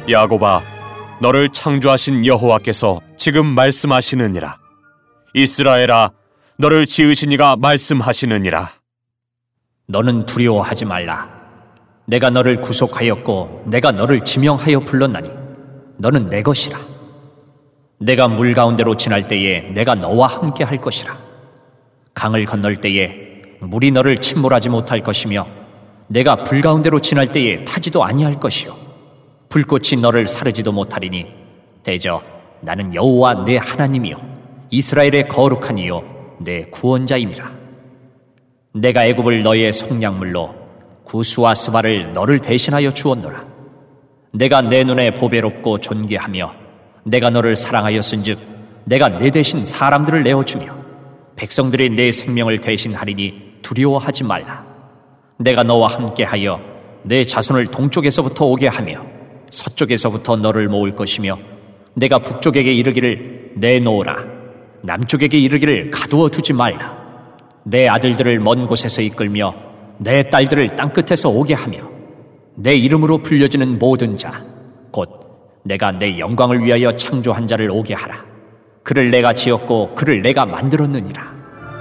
야곱아, 너를 창조하신 여호와께서 지금 말씀하시느니라. 이스라엘아, 너를 지으신 이가 말씀하시느니라. 너는 두려워하지 말라. 내가 너를 구속하였고 내가 너를 지명하여 불렀나니 너는 내 것이라. 내가 물 가운데로 지날 때에 내가 너와 함께 할 것이라. 강을 건널 때에 물이 너를 침몰하지 못할 것이며 내가 불 가운데로 지날 때에 타지도 아니할 것이요 불꽃이 너를 사르지도 못하리니 대저 나는 여호와 내 하나님이요 이스라엘의 거룩한 이요 내 구원자임이라. 내가 애굽을 너의 속량물로 구스와 스바를 너를 대신하여 주었노라. 내가 내 눈에 보배롭고 존귀하며 내가 너를 사랑하였은즉 내가 내 대신 사람들을 내어주며 백성들이 내 생명을 대신하리니 두려워하지 말라. 내가 너와 함께하여 내 자손을 동쪽에서부터 오게 하며 서쪽에서부터 너를 모을 것이며 내가 북쪽에게 이르기를 내놓으라, 남쪽에게 이르기를 가두어 두지 말라. 내 아들들을 먼 곳에서 이끌며 내 딸들을 땅끝에서 오게 하며 내 이름으로 불려지는 모든 자 곧 내가 내 영광을 위하여 창조한 자를 오게 하라. 그를 내가 지었고 그를 내가 만들었느니라.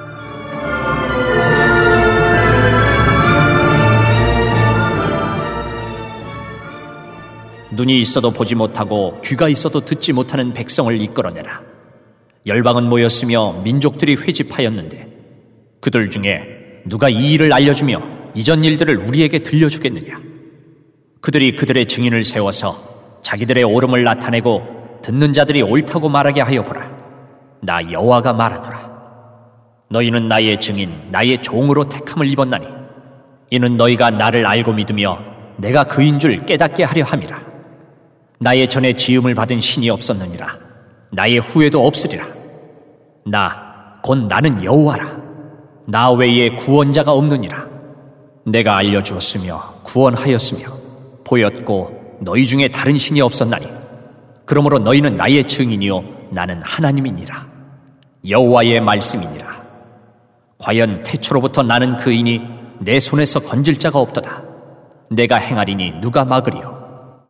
눈이 있어도 보지 못하고 귀가 있어도 듣지 못하는 백성을 이끌어내라. 열방은 모였으며 민족들이 회집하였는데 그들 중에 누가 이 일을 알려주며 이전 일들을 우리에게 들려주겠느냐. 그들이 그들의 증인을 세워서 자기들의 옳음을 나타내고 듣는 자들이 옳다고 말하게 하여 보라. 나 여호와가 말하노라. 너희는 나의 증인 나의 종으로 택함을 입었나니 이는 너희가 나를 알고 믿으며 내가 그인 줄 깨닫게 하려 함이라. 나의 전에 지음을 받은 신이 없었느니라. 나의 후에도 없으리라. 나 곧 나는 여호와라. 나 외에 구원자가 없느니라. 내가 알려주었으며 구원하였으며 보였고 너희 중에 다른 신이 없었나니 그러므로 너희는 나의 증인이요 나는 하나님이니라. 여호와의 말씀이니라. 과연 태초로부터 나는 그이니 내 손에서 건질 자가 없도다. 내가 행하리니 누가 막으리요.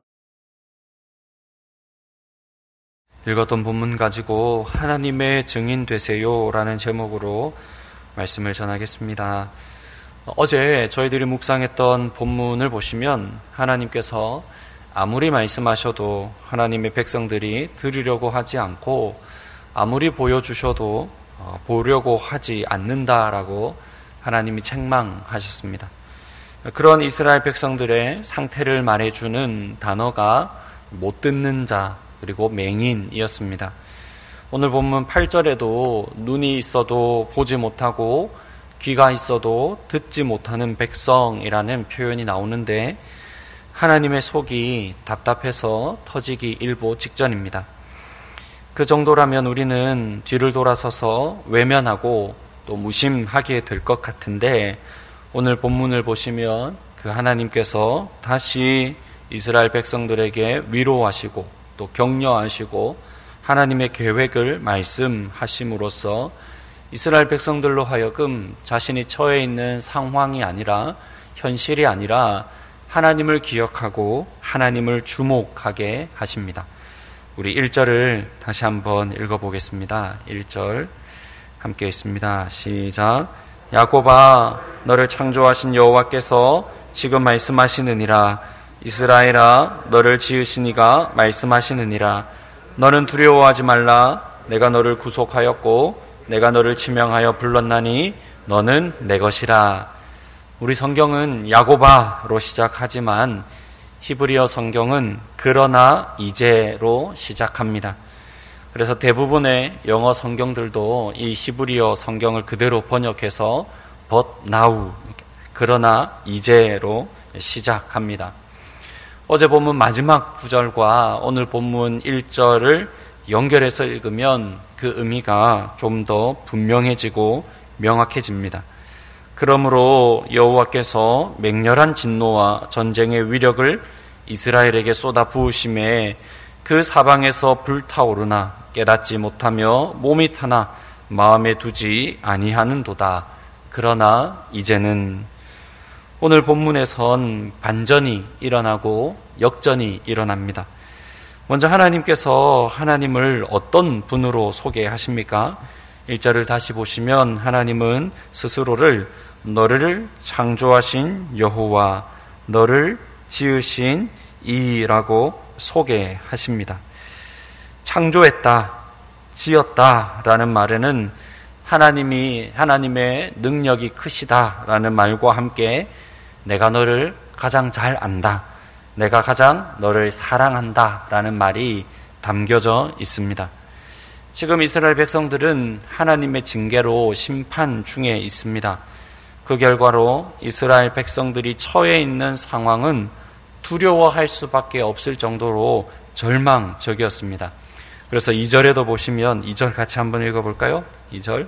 읽었던 본문 가지고 하나님의 증인 되세요 라는 제목으로 말씀을 전하겠습니다. 어제 저희들이 묵상했던 본문을 보시면 하나님께서 아무리 말씀하셔도 하나님의 백성들이 들으려고 하지 않고 아무리 보여주셔도 보려고 하지 않는다라고 하나님이 책망하셨습니다. 그런 이스라엘 백성들의 상태를 말해주는 단어가 못 듣는 자 그리고 맹인이었습니다. 오늘 본문 8절에도 눈이 있어도 보지 못하고 귀가 있어도 듣지 못하는 백성이라는 표현이 나오는데 하나님의 속이 답답해서 터지기 일보 직전입니다. 그 정도라면 우리는 뒤를 돌아서서 외면하고 또 무심하게 될 것 같은데 오늘 본문을 보시면 그 하나님께서 다시 이스라엘 백성들에게 위로하시고 또 격려하시고 하나님의 계획을 말씀하심으로써 이스라엘 백성들로 하여금 자신이 처해 있는 상황이 아니라 현실이 아니라 하나님을 기억하고 하나님을 주목하게 하십니다. 우리 1절을 다시 한번 읽어보겠습니다. 1절 함께 읽습니다. 시작. 야곱아, 너를 창조하신 여호와께서 지금 말씀하시느니라. 이스라엘아, 너를 지으신 이가 말씀하시느니라. 너는 두려워하지 말라. 내가 너를 구속하였고 내가 너를 지명하여 불렀나니 너는 내 것이라. 우리 성경은 야곱아로 시작하지만 히브리어 성경은 그러나 이제로 시작합니다. 그래서 대부분의 영어 성경들도 이 히브리어 성경을 그대로 번역해서 but now, 그러나 이제로 시작합니다. 어제 본문 마지막 구절과 오늘 본문 1절을 연결해서 읽으면 그 의미가 좀 더 분명해지고 명확해집니다. 그러므로 여호와께서 맹렬한 진노와 전쟁의 위력을 이스라엘에게 쏟아 부으심에 그 사방에서 불타오르나 깨닫지 못하며 몸이 타나 마음에 두지 아니하는도다. 그러나 이제는 오늘 본문에선 반전이 일어나고 역전이 일어납니다. 먼저 하나님께서 하나님을 어떤 분으로 소개하십니까? 1절을 다시 보시면 하나님은 스스로를 너를 창조하신 여호와, 너를 지으신 이라고 소개하십니다. 창조했다, 지었다라는 말에는 하나님의 능력이 크시다라는 말과 함께 내가 너를 가장 잘 안다, 내가 가장 너를 사랑한다라는 말이 담겨져 있습니다. 지금 이스라엘 백성들은 하나님의 징계로 심판 중에 있습니다. 그 결과로 이스라엘 백성들이 처해 있는 상황은 두려워할 수밖에 없을 정도로 절망적이었습니다. 그래서 2절에도 보시면 2절 같이 한번 읽어볼까요? 2절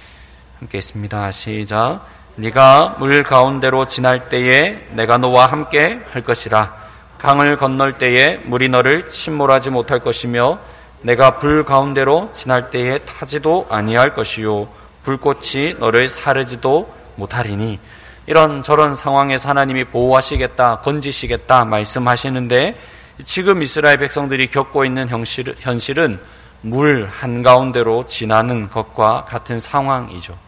함께 있습니다. 시작. 네가 물 가운데로 지날 때에 내가 너와 함께 할 것이라. 강을 건널 때에 물이 너를 침몰하지 못할 것이며 내가 불 가운데로 지날 때에 타지도 아니할 것이요 불꽃이 너를 사르지도 못하리니. 이런 저런 상황에서 하나님이 보호하시겠다, 건지시겠다 말씀하시는데 지금 이스라엘 백성들이 겪고 있는 현실은 물 한가운데로 지나는 것과 같은 상황이죠.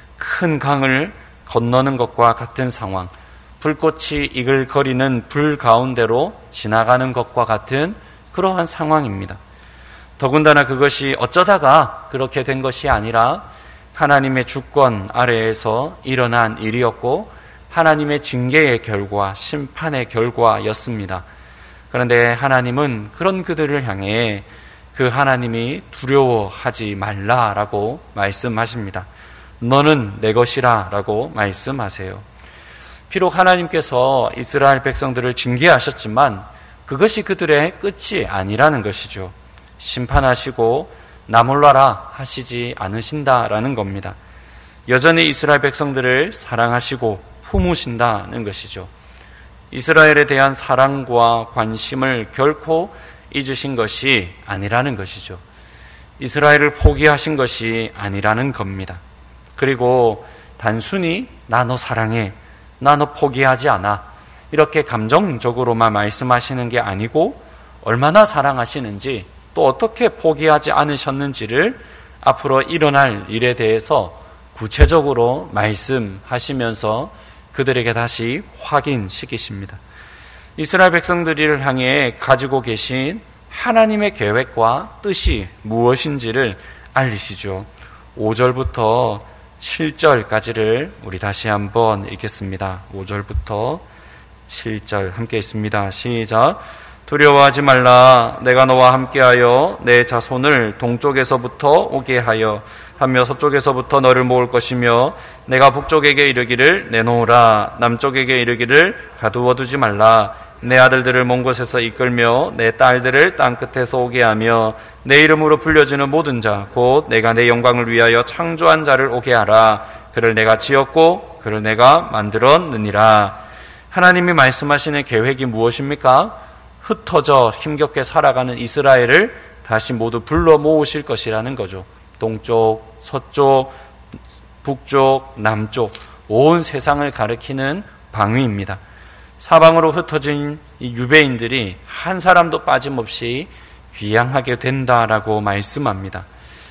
큰 강을 건너는 것과 같은 상황, 불꽃이 이글거리는 불 가운데로 지나가는 것과 같은 그러한 상황입니다. 더군다나 그것이 어쩌다가 그렇게 된 것이 아니라 하나님의 주권 아래에서 일어난 일이었고 하나님의 징계의 결과, 심판의 결과였습니다. 그런데 하나님은 그런 그들을 향해 그 하나님이 두려워하지 말라라고 말씀하십니다. 너는 내 것이라 라고 말씀하세요. 비록 하나님께서 이스라엘 백성들을 징계하셨지만 그것이 그들의 끝이 아니라는 것이죠. 심판하시고 나 몰라라 하시지 않으신다라는 겁니다. 여전히 이스라엘 백성들을 사랑하시고 품으신다는 것이죠. 이스라엘에 대한 사랑과 관심을 결코 잊으신 것이 아니라는 것이죠. 이스라엘을 포기하신 것이 아니라는 겁니다. 그리고 단순히 나 너 사랑해, 나 너 포기하지 않아 이렇게 감정적으로만 말씀하시는 게 아니고 얼마나 사랑하시는지 또 어떻게 포기하지 않으셨는지를 앞으로 일어날 일에 대해서 구체적으로 말씀하시면서 그들에게 다시 확인시키십니다. 이스라엘 백성들을 향해 가지고 계신 하나님의 계획과 뜻이 무엇인지를 알리시죠. 5절부터 7절까지를 우리 다시 한번 읽겠습니다. 5절부터 7절 함께 있습니다. 시작. 두려워하지 말라. 내가 너와 함께하여 내 자손을 동쪽에서부터 오게 하며 서쪽에서부터 너를 모을 것이며 내가 북쪽에게 이르기를 내놓으라. 남쪽에게 이르기를 가두어두지 말라. 내 아들들을 먼 곳에서 이끌며 내 딸들을 땅끝에서 오게 하며 내 이름으로 불려지는 모든 자 곧 내가 내 영광을 위하여 창조한 자를 오게 하라. 그를 내가 지었고 그를 내가 만들었느니라. 하나님이 말씀하시는 계획이 무엇입니까? 흩어져 힘겹게 살아가는 이스라엘을 다시 모두 불러 모으실 것이라는 거죠. 동쪽, 서쪽, 북쪽, 남쪽 온 세상을 가리키는 방위입니다. 사방으로 흩어진 이 유대인들이 한 사람도 빠짐없이 귀향하게 된다라고 말씀합니다.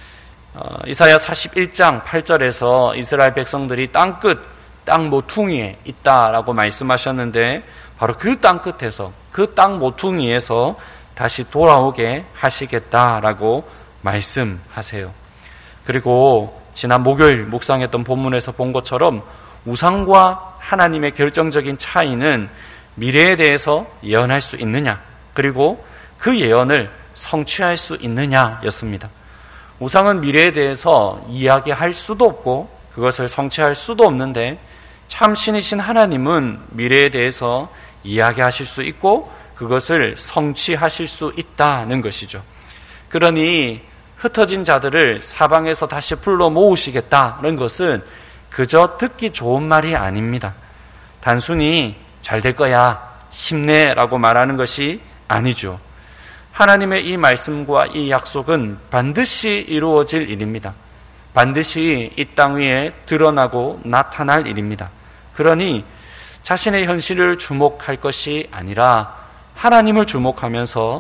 이사야 41장 8절에서 이스라엘 백성들이 땅끝, 땅 모퉁이에 있다라고 말씀하셨는데 바로 그 땅끝에서, 그 땅 모퉁이에서 다시 돌아오게 하시겠다라고 말씀하세요. 그리고 지난 목요일 묵상했던 본문에서 본 것처럼 우상과 하나님의 결정적인 차이는 미래에 대해서 예언할 수 있느냐, 그리고 그 예언을 성취할 수 있느냐였습니다. 우상은 미래에 대해서 이야기할 수도 없고 그것을 성취할 수도 없는데 참 신이신 하나님은 미래에 대해서 이야기하실 수 있고 그것을 성취하실 수 있다는 것이죠. 그러니 흩어진 자들을 사방에서 다시 불러 모으시겠다는 것은 그저 듣기 좋은 말이 아닙니다. 단순히 잘 될 거야, 힘내라고 말하는 것이 아니죠. 하나님의 이 말씀과 이 약속은 반드시 이루어질 일입니다. 반드시 이 땅 위에 드러나고 나타날 일입니다. 그러니 자신의 현실을 주목할 것이 아니라 하나님을 주목하면서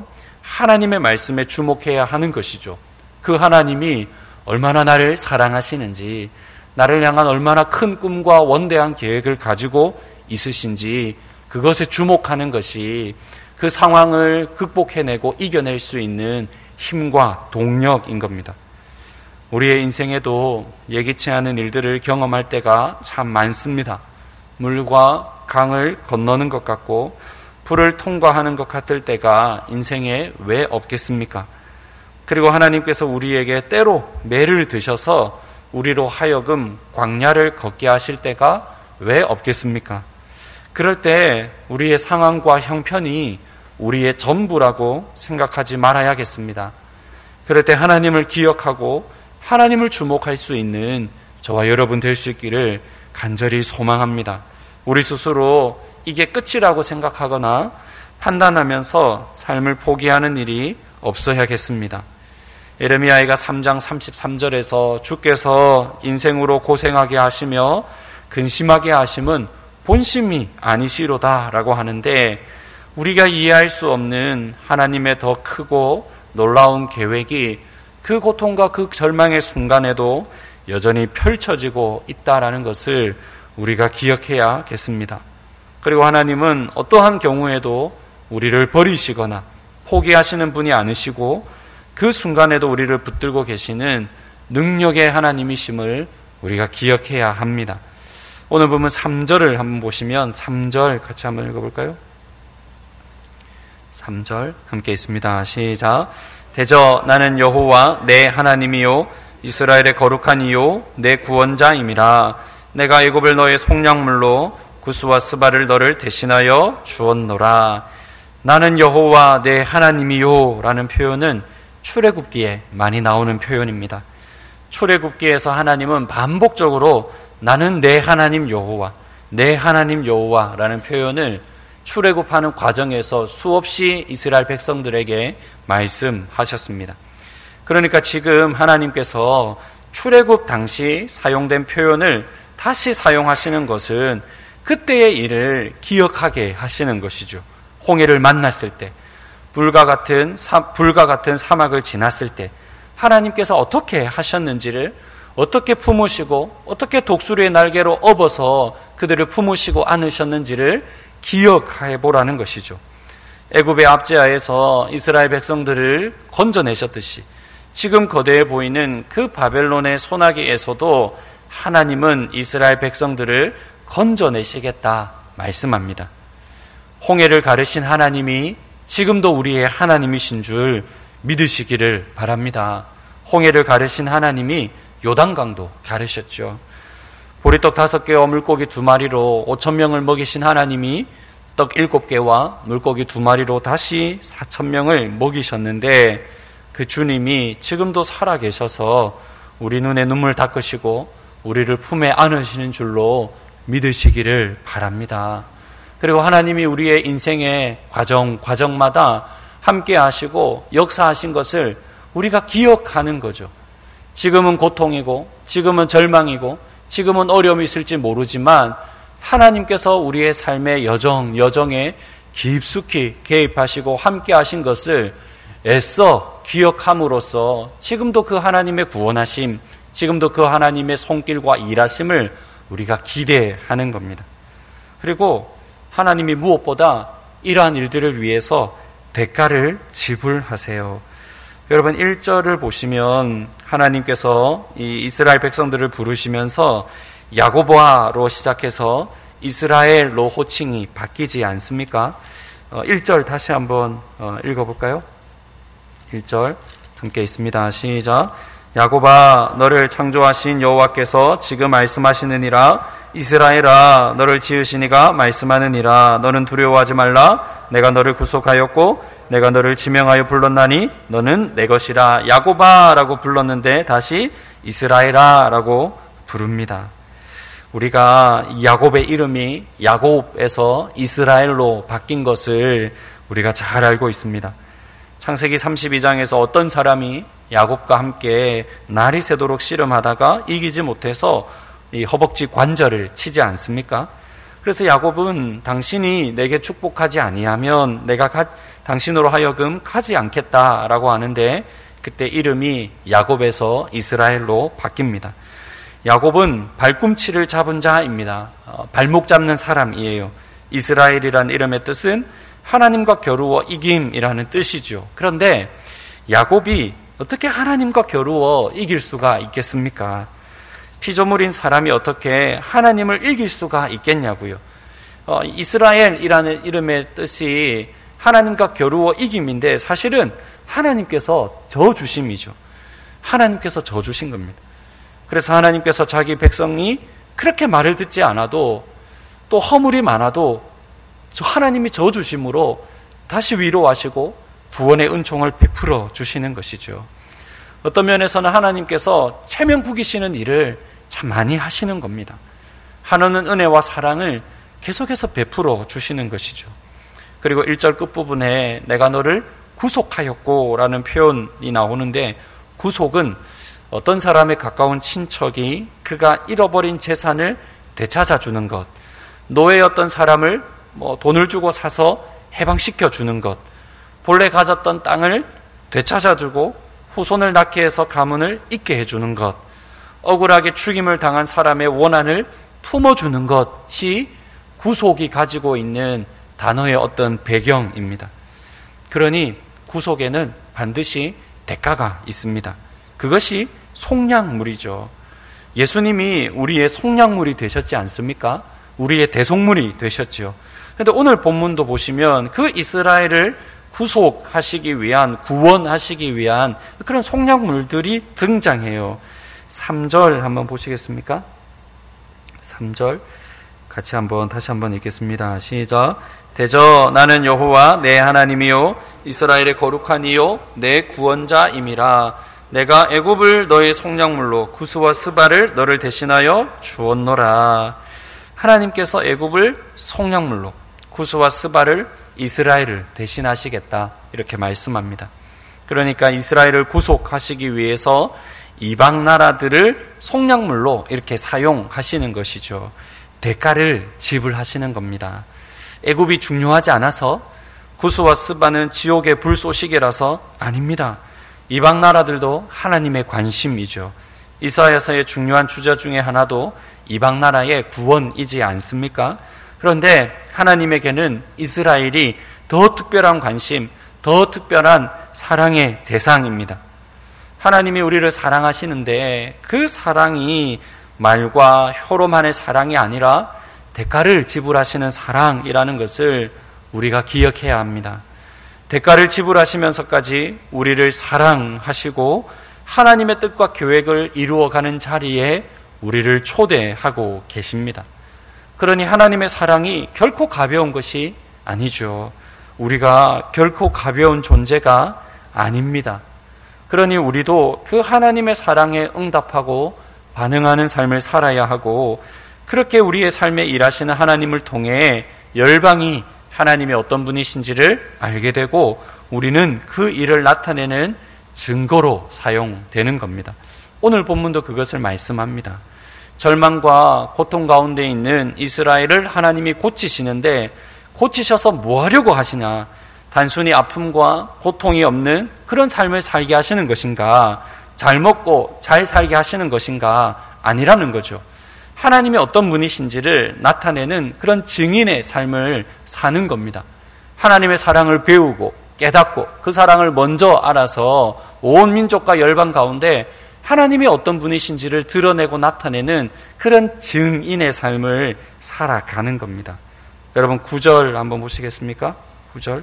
하나님의 말씀에 주목해야 하는 것이죠. 그 하나님이 얼마나 나를 사랑하시는지, 나를 향한 얼마나 큰 꿈과 원대한 계획을 가지고 있으신지, 그것에 주목하는 것이 그 상황을 극복해내고 이겨낼 수 있는 힘과 동력인 겁니다. 우리의 인생에도 예기치 않은 일들을 경험할 때가 참 많습니다. 물과 강을 건너는 것 같고 불을 통과하는 것 같을 때가 인생에 왜 없겠습니까? 그리고 하나님께서 우리에게 때로 매를 드셔서 우리로 하여금 광야를 걷게 하실 때가 왜 없겠습니까? 그럴 때 우리의 상황과 형편이 우리의 전부라고 생각하지 말아야겠습니다. 그럴 때 하나님을 기억하고 하나님을 주목할 수 있는 저와 여러분 될 수 있기를 간절히 소망합니다. 우리 스스로 이게 끝이라고 생각하거나 판단하면서 삶을 포기하는 일이 없어야겠습니다. 예레미야가 3장 33절에서 주께서 인생으로 고생하게 하시며 근심하게 하심은 본심이 아니시로다 라고 하는데, 우리가 이해할 수 없는 하나님의 더 크고 놀라운 계획이 그 고통과 그 절망의 순간에도 여전히 펼쳐지고 있다라는 것을 우리가 기억해야겠습니다. 그리고 하나님은 어떠한 경우에도 우리를 버리시거나 포기하시는 분이 아니시고 그 순간에도 우리를 붙들고 계시는 능력의 하나님이심을 우리가 기억해야 합니다. 오늘 보면 3절을 한번 보시면 3절 같이 한번 읽어볼까요? 3절 함께 있습니다. 시작. 대저 나는 여호와 내 하나님이요 이스라엘의 거룩한 이요 내 구원자임이라. 내가 애굽을 너의 속량물로 구스와 스바를 너를 대신하여 주었노라. 나는 여호와 내 하나님이요 라는 표현은 출애굽기에 많이 나오는 표현입니다. 출애굽기에서 하나님은 반복적으로 나는 내 하나님 여호와, 내 하나님 여호와라는 표현을 출애굽하는 과정에서 수없이 이스라엘 백성들에게 말씀하셨습니다. 그러니까 지금 하나님께서 출애굽 당시 사용된 표현을 다시 사용하시는 것은 그때의 일을 기억하게 하시는 것이죠. 홍해를 만났을 때, 불과 같은 사막을 지났을 때 하나님께서 어떻게 하셨는지를, 어떻게 품으시고 어떻게 독수리의 날개로 업어서 그들을 품으시고 안으셨는지를 기억해 보라는 것이죠. 애굽의 압제하에서 이스라엘 백성들을 건져내셨듯이 지금 거대해 보이는 그 바벨론의 소나기에서도 하나님은 이스라엘 백성들을 건져내시겠다 말씀합니다. 홍해를 가르신 하나님이 지금도 우리의 하나님이신 줄 믿으시기를 바랍니다. 홍해를 가르신 하나님이 요단강도 가르셨죠. 보리떡 5개와 물고기 2마리로 5,000명을 먹이신 하나님이 떡 7개와 물고기 2마리로 다시 4,000명을 먹이셨는데, 그 주님이 지금도 살아계셔서 우리 눈에 눈물 닦으시고 우리를 품에 안으시는 줄로 믿으시기를 바랍니다. 그리고 하나님이 우리의 인생의 과정마다 함께 하시고 역사하신 것을 우리가 기억하는 거죠. 지금은 고통이고 지금은 절망이고 지금은 어려움이 있을지 모르지만 하나님께서 우리의 삶의 여정에 깊숙이 개입하시고 함께 하신 것을 애써 기억함으로써 지금도 그 하나님의 구원하심, 지금도 그 하나님의 손길과 일하심을 우리가 기대하는 겁니다. 그리고 하나님이 무엇보다 이러한 일들을 위해서 대가를 지불하세요. 여러분 1절을 보시면 하나님께서 이 이스라엘 백성들을 부르시면서 야고보아로 시작해서 이스라엘로 호칭이 바뀌지 않습니까? 1절 다시 한번 읽어볼까요? 1절 함께 있습니다. 시작. 야고보아 너를 창조하신 여호와께서 지금 말씀하시느니라. 이스라엘아 너를 지으시니가 말씀하느니라. 너는 두려워하지 말라. 내가 너를 구속하였고 내가 너를 지명하여 불렀나니 너는 내 것이라. 야고보아라고 불렀는데 다시 이스라엘아라고 부릅니다. 우리가 야곱의 이름이 야곱에서 이스라엘로 바뀐 것을 우리가 잘 알고 있습니다. 창세기 32장에서 어떤 사람이 야곱과 함께 날이 새도록 씨름하다가 이기지 못해서 이 허벅지 관절을 치지 않습니까? 그래서 야곱은 당신이 내게 축복하지 아니하면 내가 당신으로 하여금 가지 않겠다라고 하는데, 그때 이름이 야곱에서 이스라엘로 바뀝니다. 야곱은 발꿈치를 잡은 자입니다. 발목 잡는 사람이에요. 이스라엘이라는 이름의 뜻은 하나님과 겨루어 이김이라는 뜻이죠. 그런데 야곱이 어떻게 하나님과 겨루어 이길 수가 있겠습니까? 피조물인 사람이 어떻게 하나님을 이길 수가 있겠냐고요. 이스라엘이라는 이름의 뜻이 하나님과 겨루어 이김인데 사실은 하나님께서 저주심이죠. 하나님께서 저주신 겁니다. 그래서 하나님께서 자기 백성이 그렇게 말을 듣지 않아도 또 허물이 많아도 하나님이 저주심으로 다시 위로하시고 구원의 은총을 베풀어 주시는 것이죠. 어떤 면에서는 하나님께서 체면 구기시는 일을 참 많이 하시는 겁니다. 하나는 은혜와 사랑을 계속해서 베풀어 주시는 것이죠. 그리고 1절 끝부분에 내가 너를 구속하였고 라는 표현이 나오는데, 구속은 어떤 사람의 가까운 친척이 그가 잃어버린 재산을 되찾아주는 것, 노예였던 사람을 돈을 주고 사서 해방시켜 주는 것, 본래 가졌던 땅을 되찾아주고 후손을 낳게 해서 가문을 잇게 해주는 것, 억울하게 죽임을 당한 사람의 원한을 품어주는 것이 구속이 가지고 있는 단어의 어떤 배경입니다. 그러니 구속에는 반드시 대가가 있습니다. 그것이 속량물이죠. 예수님이 우리의 속량물이 되셨지 않습니까? 우리의 대속물이 되셨죠. 그런데 오늘 본문도 보시면 그 이스라엘을 구속하시기 위한, 구원하시기 위한 그런 속량물들이 등장해요. 3절 한번 보시겠습니까? 3절 다시 한번 읽겠습니다. 시작. 대저 나는 여호와 내 하나님이요 이스라엘의 거룩한 이요 내 구원자임이라. 내가 애굽을 너의 속량물로 구스와 스바를 너를 대신하여 주었노라. 하나님께서 애굽을 속량물로, 구스와 스바를, 이스라엘을 대신하시겠다 이렇게 말씀합니다. 그러니까 이스라엘을 구속하시기 위해서 이방 나라들을 속량물로 이렇게 사용하시는 것이죠. 대가를 지불하시는 겁니다. 애굽이 중요하지 않아서, 구스와 스바는 지옥의 불쏘시개라서 아닙니다. 이방 나라들도 하나님의 관심이죠. 이사야서의 중요한 주제 중에 하나도 이방 나라의 구원이지 않습니까? 그런데 하나님에게는 이스라엘이 더 특별한 관심, 더 특별한 사랑의 대상입니다. 하나님이 우리를 사랑하시는데 그 사랑이 말과 혀로만의 사랑이 아니라 대가를 지불하시는 사랑이라는 것을 우리가 기억해야 합니다. 대가를 지불하시면서까지 우리를 사랑하시고 하나님의 뜻과 계획을 이루어가는 자리에 우리를 초대하고 계십니다. 그러니 하나님의 사랑이 결코 가벼운 것이 아니죠. 우리가 결코 가벼운 존재가 아닙니다. 그러니 우리도 그 하나님의 사랑에 응답하고 반응하는 삶을 살아야 하고, 그렇게 우리의 삶에 일하시는 하나님을 통해 열방이 하나님의 어떤 분이신지를 알게 되고 우리는 그 일을 나타내는 증거로 사용되는 겁니다. 오늘 본문도 그것을 말씀합니다. 절망과 고통 가운데 있는 이스라엘을 하나님이 고치시는데, 고치셔서 뭐 하려고 하시냐? 단순히 아픔과 고통이 없는 그런 삶을 살게 하시는 것인가? 잘 먹고 잘 살게 하시는 것인가? 아니라는 거죠. 하나님이 어떤 분이신지를 나타내는 그런 증인의 삶을 사는 겁니다. 하나님의 사랑을 배우고 깨닫고 그 사랑을 먼저 알아서 온 민족과 열방 가운데 하나님이 어떤 분이신지를 드러내고 나타내는 그런 증인의 삶을 살아가는 겁니다. 여러분 9절 한번 보시겠습니까? 9절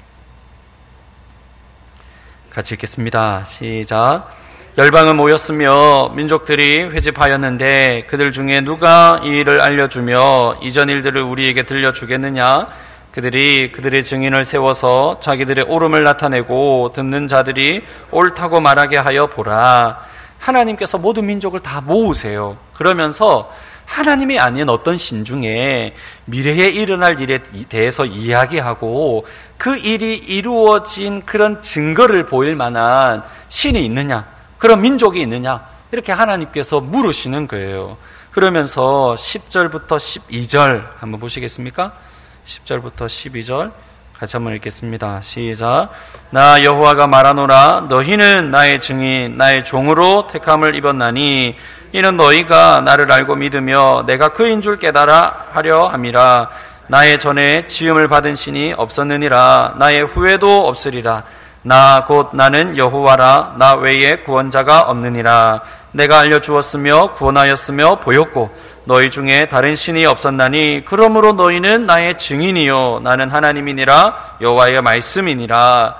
같이 읽겠습니다. 시작. 열방은 모였으며 민족들이 회집하였는데 그들 중에 누가 이 일을 알려주며 이전 일들을 우리에게 들려주겠느냐? 그들이 그들의 증인을 세워서 자기들의 옳음을 나타내고 듣는 자들이 옳다고 말하게 하여 보라. 하나님께서 모든 민족을 다 모으세요. 그러면서 하나님이 아닌 어떤 신 중에 미래에 일어날 일에 대해서 이야기하고 그 일이 이루어진 그런 증거를 보일 만한 신이 있느냐? 그런 민족이 있느냐? 이렇게 하나님께서 물으시는 거예요. 그러면서 10절부터 12절 한번 보시겠습니까? 10절부터 12절 같이 한번 읽겠습니다. 시작. 나 여호와가 말하노라. 너희는 나의 증인 나의 종으로 택함을 입었나니 이는 너희가 나를 알고 믿으며 내가 그인 줄 깨달아 하려 함이라. 나의 전에 지음을 받은 신이 없었느니라. 나의 후에도 없으리라. 나 곧 나는 여호와라. 나 외에 구원자가 없느니라. 내가 알려주었으며 구원하였으며 보였고 너희 중에 다른 신이 없었나니 그러므로 너희는 나의 증인이요 나는 하나님이니라. 여호와의 말씀이니라.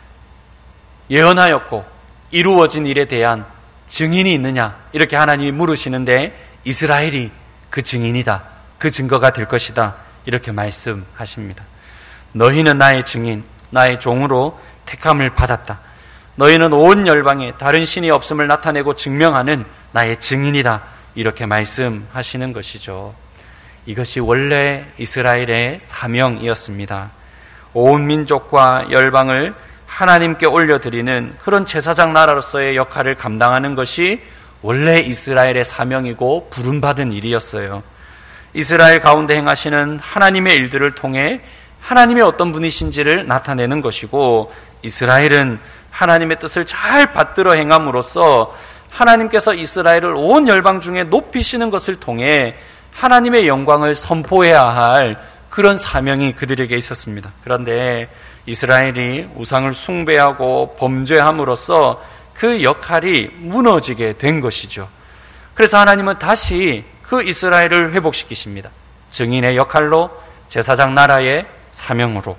예언하였고 이루어진 일에 대한 증인이 있느냐 이렇게 하나님이 물으시는데 이스라엘이 그 증인이다. 그 증거가 될 것이다. 이렇게 말씀하십니다. 너희는 나의 증인 나의 종으로 택함을 받았다. 너희는 온 열방에 다른 신이 없음을 나타내고 증명하는 나의 증인이다. 이렇게 말씀하시는 것이죠. 이것이 원래 이스라엘의 사명이었습니다. 온 민족과 열방을 하나님께 올려드리는 그런 제사장 나라로서의 역할을 감당하는 것이 원래 이스라엘의 사명이고 부름받은 일이었어요. 이스라엘 가운데 행하시는 하나님의 일들을 통해 하나님의 어떤 분이신지를 나타내는 것이고 이스라엘은 하나님의 뜻을 잘 받들어 행함으로써 하나님께서 이스라엘을 온 열방 중에 높이시는 것을 통해 하나님의 영광을 선포해야 할 그런 사명이 그들에게 있었습니다. 그런데 이스라엘이 우상을 숭배하고 범죄함으로써 그 역할이 무너지게 된 것이죠. 그래서 하나님은 다시 그 이스라엘을 회복시키십니다. 증인의 역할로 제사장 나라의 사명으로.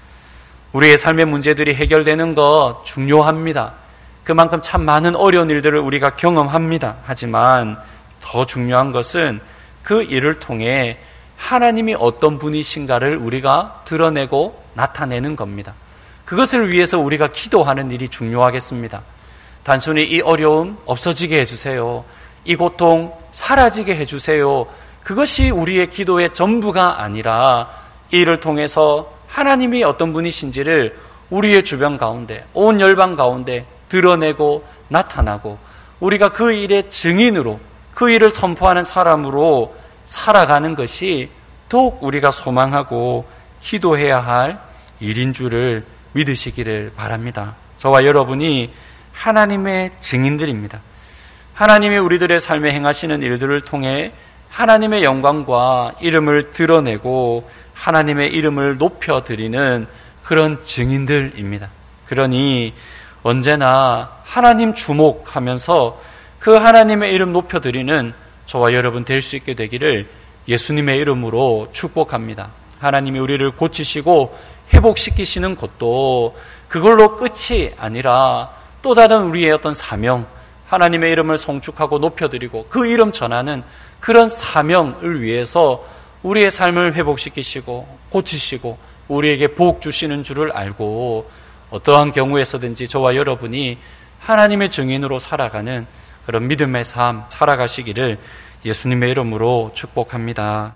우리의 삶의 문제들이 해결되는 것 중요합니다. 그만큼 참 많은 어려운 일들을 우리가 경험합니다. 하지만 더 중요한 것은 그 일을 통해 하나님이 어떤 분이신가를 우리가 드러내고 나타내는 겁니다. 그것을 위해서 우리가 기도하는 일이 중요하겠습니다. 단순히 이 어려움 없어지게 해주세요. 이 고통 사라지게 해주세요. 그것이 우리의 기도의 전부가 아니라 이 일을 통해서 하나님이 어떤 분이신지를 우리의 주변 가운데 온 열방 가운데 드러내고 나타나고 우리가 그 일의 증인으로 그 일을 선포하는 사람으로 살아가는 것이 더욱 우리가 소망하고 기도해야 할 일인 줄을 믿으시기를 바랍니다. 저와 여러분이 하나님의 증인들입니다. 하나님이 우리들의 삶에 행하시는 일들을 통해 하나님의 영광과 이름을 드러내고 하나님의 이름을 높여드리는 그런 증인들입니다. 그러니 언제나 하나님 주목하면서 그 하나님의 이름 높여드리는 저와 여러분 될 수 있게 되기를 예수님의 이름으로 축복합니다. 하나님이 우리를 고치시고 회복시키시는 것도 그걸로 끝이 아니라 또 다른 우리의 어떤 사명, 하나님의 이름을 송축하고 높여드리고 그 이름 전하는 그런 사명을 위해서 우리의 삶을 회복시키시고 고치시고 우리에게 복 주시는 줄을 알고 어떠한 경우에서든지 저와 여러분이 하나님의 증인으로 살아가는 그런 믿음의 삶 살아가시기를 예수님의 이름으로 축복합니다.